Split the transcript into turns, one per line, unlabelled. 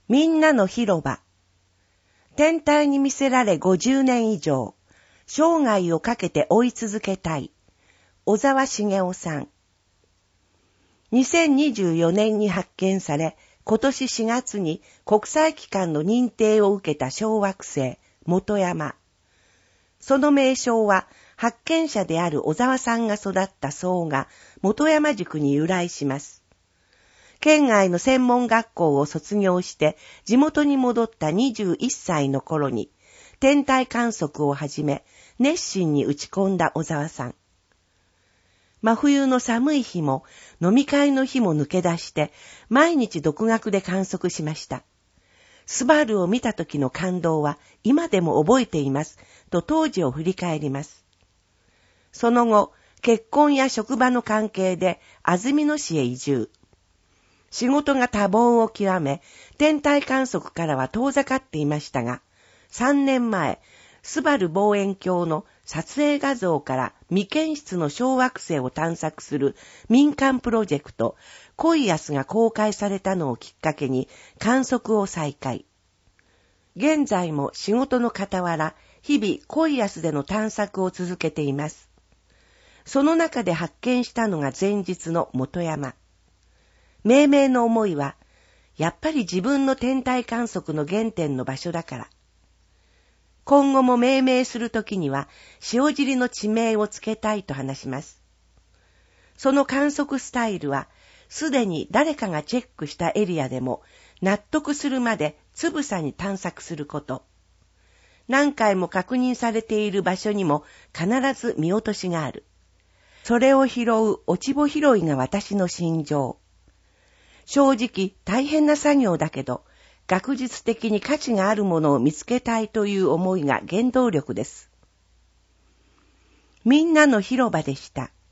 みんなの広場。天体に魅せられ50年以上、生涯をかけて追い続けたい。小沢茂雄さん。2024年に発見され、今年4月に国際機関の認定を受けた小惑星、本山。その名称は、発見者である小沢さんが育った層が本山塾に由来します。県外の専門学校を卒業して地元に戻った21歳の頃に天体観測を始め熱心に打ち込んだ小沢さん。真冬の寒い日も飲み会の日も抜け出して毎日独学で観測しました。スバルを見た時の感動は今でも覚えていますと当時を振り返ります。その後、結婚や職場の関係で安曇野市へ移住。仕事が多忙を極め、天体観測からは遠ざかっていましたが、3年前、スバル望遠鏡の撮影画像から未検出の小惑星を探索する民間プロジェクト、コイアスが公開されたのをきっかけに観測を再開。現在も仕事の傍ら、日々コイアスでの探索を続けています。その中で発見したのが前日の本山。命名の思いは、やっぱり自分の天体観測の原点の場所だから。今後も命名するときには、塩尻の地名をつけたいと話します。その観測スタイルは、すでに誰かがチェックしたエリアでも、納得するまでつぶさに探索すること。何回も確認されている場所にも必ず見落としがある。それを拾う落ち穂拾いが私の心情。正直大変な作業だけど、学術的に価値があるものを見つけたいという思いが原動力です。みんなの広場でした。